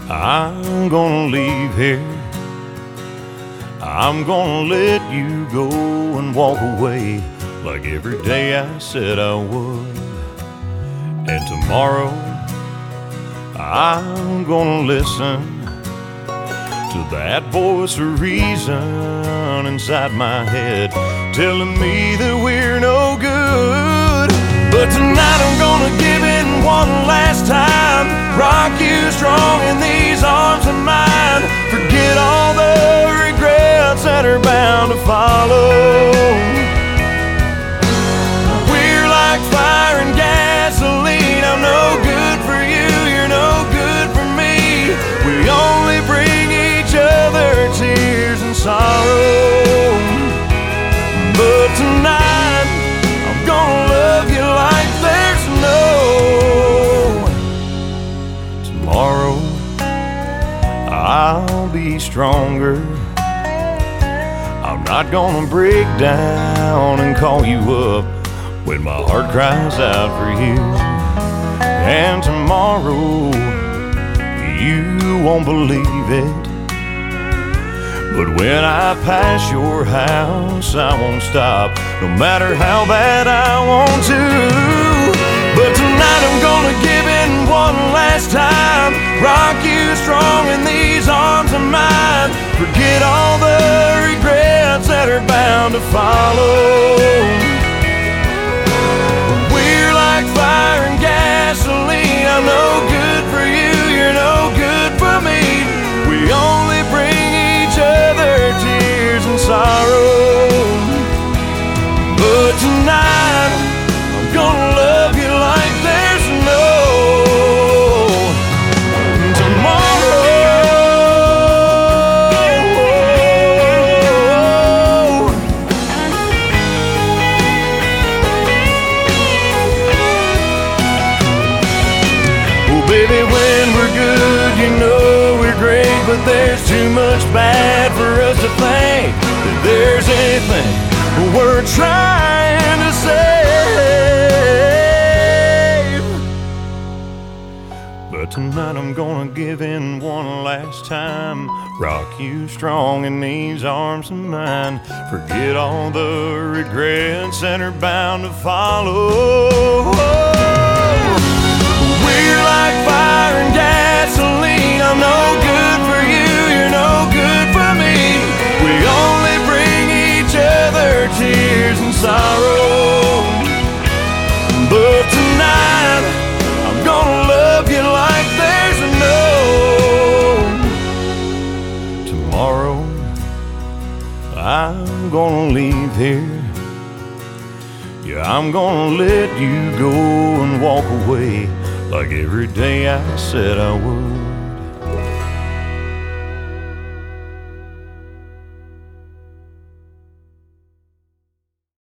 I'm gonna leave here. I'm gonna let you go and walk away like every day I said I would. And tomorrow I'm gonna listen to that voice of reason inside my head telling me that we're no good. But tonight I'm gonna give in one last time, rock you strong in these arms of mine. Forget all the regrets that are bound to follow. We're like fire and gasoline. I'm no good for you, you're no good for me. We only bring each other tears and sorrow. But tonight I'm gonna love you like there's no tomorrow. I'll be stronger. I'm not gonna break down and call you up when my heart cries out for you. And tomorrow you won't believe it, but when I pass your house I won't stop, no matter how bad I want to. But tonight I'm gonna give in one last time, rock you strong in these arms of mine. Forget all the regrets that are bound to follow. We're like fire and gasoline. I'm no good for you, you're no good for me. We only bring each other tears and sorrow. But tonight I'm gonna love you like there's no tomorrow. Oh baby, when we're good, you know we're great, but there's too much bad for us to think that there's anything we're trying to save. But tonight I'm gonna give in one last time, rock you strong in these arms of mine. Forget all the regrets that are bound to follow. We're like fire and gasoline. I'm no good for you, you're no good for me. We only bring each other tears and sorrow. But tonight I'm gonna love you like there's no tomorrow. I'm gonna leave here. Yeah, I'm gonna let you go and walk away like every day I said I would.